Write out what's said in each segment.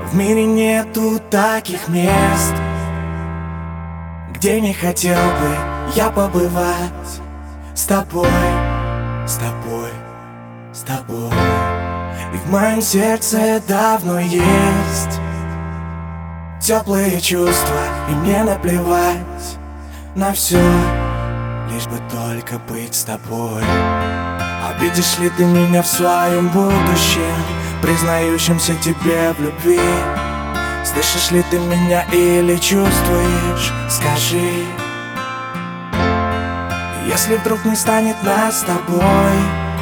В мире нету таких мест, где не хотел бы я побывать с тобой, с тобой, с тобой. И в моем сердце давно есть теплые чувства, и мне наплевать на все, лишь бы только быть с тобой. Обидишь ли ты меня в своем будущем, признающимся тебе в любви? Слышишь ли ты меня или чувствуешь? Скажи. Если вдруг не станет нас с тобой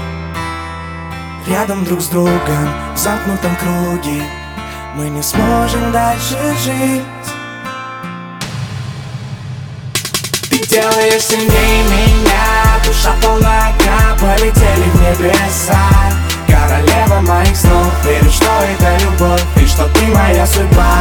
рядом друг с другом, в замкнутом круге, мы не сможем дальше жить. Ты делаешь сильнее меня, душа полна огня, полетели в небеса. Королева моих снов, верю, что это любовь, и что ты моя судьба.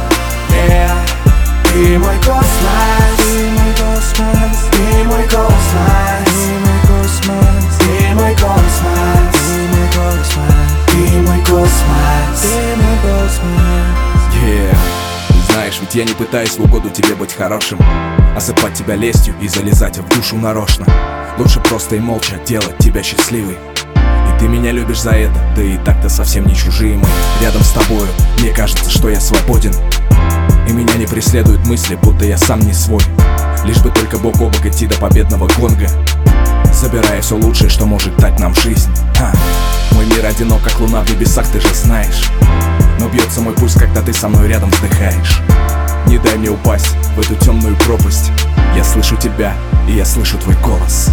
Ты мой космос, ты мой космос, ты мой космос, ты мой космос, ты мой космос, ты мой космос, ты мой космос. Знаешь, ведь я не пытаюсь в угоду тебе быть хорошим, осыпать тебя лестью и залезать в душу нарочно. Лучше просто и молча делать тебя счастливой. И ты меня любишь за это, да и так-то совсем не чужие мы. Рядом с тобою мне кажется, что я свободен, и меня не преследуют мысли, будто я сам не свой. Лишь бы только бок о бок идти до победного гонга, забирая все лучшее, что может дать нам жизнь. Мой мир одинок, как луна в небесах, ты же знаешь. Но бьется мой пульс, когда ты со мной рядом вздыхаешь. Не дай мне упасть в эту темную пропасть. Я слышу тебя, и я слышу твой голос.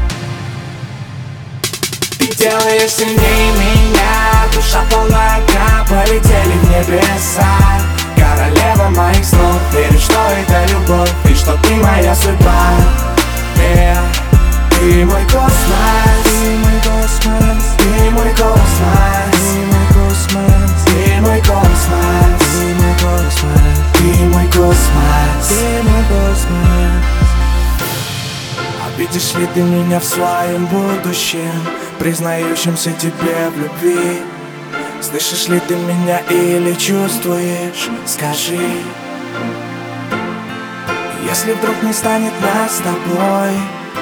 Ты делаешь сильнее меня, душа полна огня, полетели в небеса. Королева моих снов, верю, что это любовь, и что ты моя судьба. Ты мой космос, ты мой космос, ты мой космос, ты мой космос, ты мой космос, ты мой космос, ты мой космос. Обидишь ли ты меня в своем будущем, признающимся тебе в любви? Слышишь ли ты меня или чувствуешь? Скажи. Если вдруг не станет нас с тобой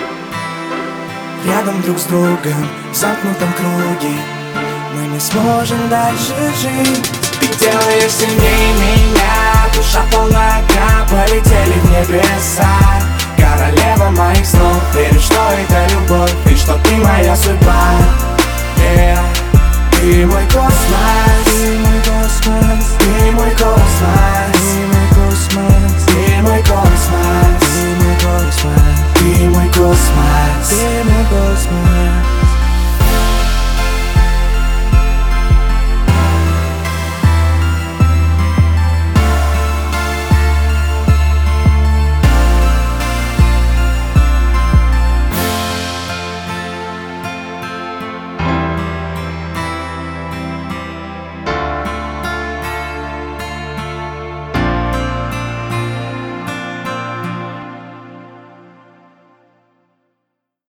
рядом друг с другом, в замкнутом круге, мы не сможем дальше жить. Ты делаешь сильнее меня, душа полна огня, полетели в небеса. Королева моих снов, верю, что это любовь, и что ты моя судьба. Ты мой космос, ты мой космос, ты мой космос, ты мой космос, ты мой космос, ты мой космос, ты мой космос, ты мой космос.